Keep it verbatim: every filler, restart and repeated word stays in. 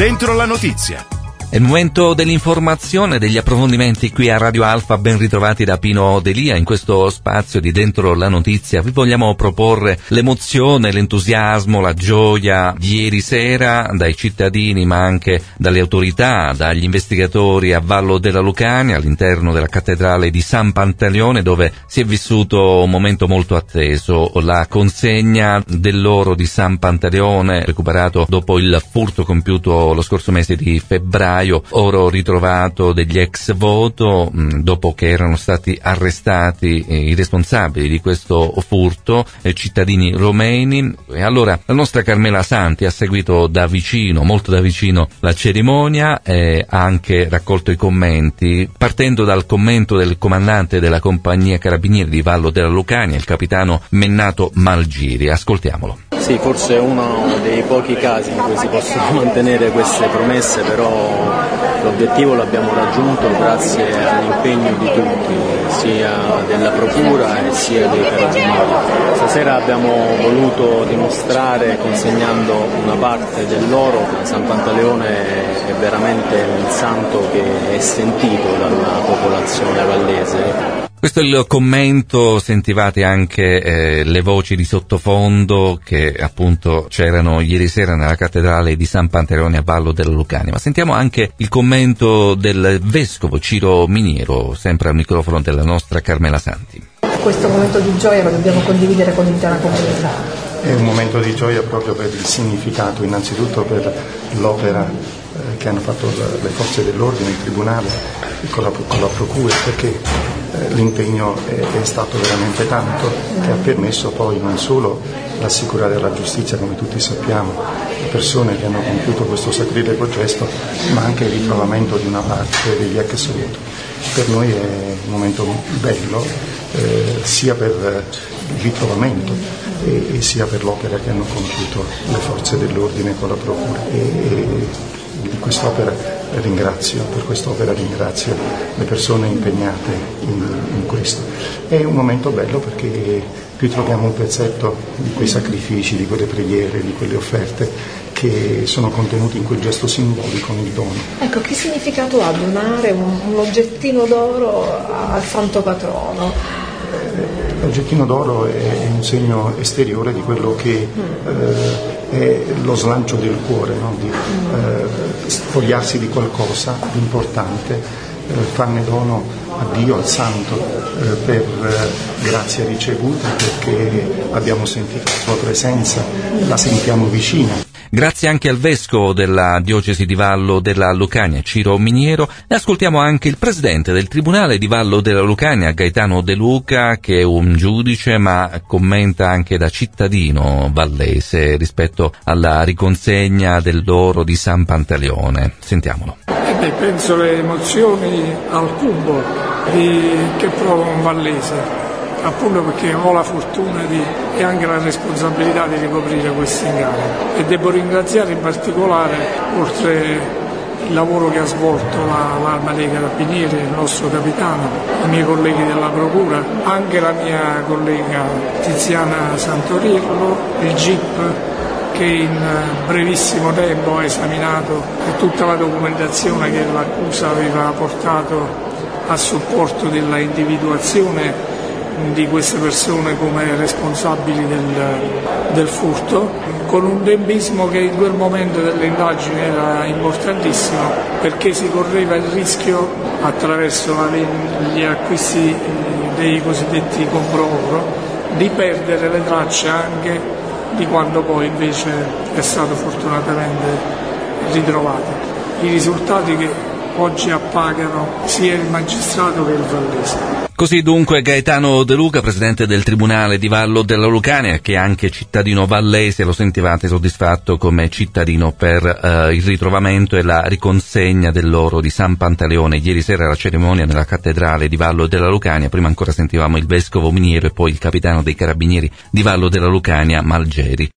Dentro la notizia. È il momento dell'informazione, degli approfondimenti qui a Radio Alfa, ben ritrovati da Pino Delia. In questo spazio di Dentro la Notizia vi vogliamo proporre l'emozione, l'entusiasmo, la gioia di ieri sera dai cittadini ma anche dalle autorità, dagli investigatori a Vallo della Lucania all'interno della cattedrale di San Pantaleone, dove si è vissuto un momento molto atteso, la consegna dell'oro di San Pantaleone recuperato dopo il furto compiuto lo scorso mese di febbraio. Oro ritrovato degli ex voto mh, dopo che erano stati arrestati eh, i responsabili di questo furto, eh, cittadini romeni. E allora la nostra Carmela Santi ha seguito da vicino, molto da vicino, la cerimonia e ha anche raccolto i commenti, partendo dal commento del comandante della compagnia carabinieri di Vallo della Lucania, il capitano Mennato Malgiri. Ascoltiamolo. Sì, forse è uno dei pochi casi in cui si possono mantenere queste promesse, però l'obiettivo l'abbiamo raggiunto grazie all'impegno di tutti, sia della Procura e sia dei carabinieri. Stasera abbiamo voluto dimostrare, consegnando una parte dell'oro, che San Pantaleone è veramente un santo che è sentito dalla popolazione vallese. Questo è il commento, sentivate anche eh, le voci di sottofondo che appunto c'erano ieri sera nella cattedrale di San Pantaleone a Vallo della Lucania, ma sentiamo anche il commento del vescovo Ciro Miniero, sempre al microfono della nostra Carmela Santi. Questo momento di gioia lo dobbiamo condividere con l'intera comunità. È un momento di gioia proprio per il significato, innanzitutto per l'opera eh, che hanno fatto le forze dell'ordine, il tribunale con la, con la procura, perché l'impegno è, è stato veramente tanto, che ha permesso poi non solo l'assicurare alla giustizia, come tutti sappiamo, le persone che hanno compiuto questo sacrilego gesto, ma anche il ritrovamento di una parte degli ex voto. Per noi è un momento bello, eh, sia per il ritrovamento e, e sia per l'opera che hanno compiuto le forze dell'ordine con la procura. E, e, di quest'opera ringrazio, per quest'opera ringrazio le persone impegnate in, in questo. È un momento bello perché ritroviamo un pezzetto di quei sacrifici, di quelle preghiere, di quelle offerte che sono contenuti in quel gesto simbolico, nel dono. Ecco, che significato ha donare un, un oggettino d'oro al santo patrono? L'oggettino d'oro è un segno esteriore di quello che eh, è lo slancio del cuore, no? Di eh, spogliarsi di qualcosa di importante, eh, farne dono a Dio, al Santo, eh, per eh, grazia ricevuta, perché abbiamo sentito la sua presenza, la sentiamo vicina. Grazie anche al vescovo della diocesi di Vallo della Lucania, Ciro Miniero, e ascoltiamo anche il presidente del Tribunale di Vallo della Lucania, Gaetano De Luca, che è un giudice ma commenta anche da cittadino vallese rispetto alla riconsegna dell'oro di San Pantaleone. Sentiamolo. Eh beh, penso le emozioni al cubo di, che prova un vallese, appunto perché ho la fortuna di, e anche la responsabilità di ricoprire questo incarico, e devo ringraziare in particolare, oltre il lavoro che ha svolto la, l'Arma dei Carabinieri, il nostro capitano, i miei colleghi della Procura, anche la mia collega Tiziana Santoriello, il G I P, che in brevissimo tempo ha esaminato tutta la documentazione che l'accusa aveva portato a supporto della individuazione di queste persone come responsabili del, del furto, con un tempismo che in quel momento delle indagini era importantissimo, perché si correva il rischio, attraverso la, gli acquisti dei cosiddetti compro-oro, di perdere le tracce anche di quando poi invece è stato fortunatamente ritrovato. I risultati che oggi appagano sia il magistrato che il vallese. Così dunque Gaetano De Luca, presidente del Tribunale di Vallo della Lucania, che è anche cittadino vallese, lo sentivate soddisfatto come cittadino per eh, il ritrovamento e la riconsegna dell'oro di San Pantaleone. Ieri sera la cerimonia nella cattedrale di Vallo della Lucania, prima ancora sentivamo il vescovo Miniero e poi il capitano dei carabinieri di Vallo della Lucania, Malgeri.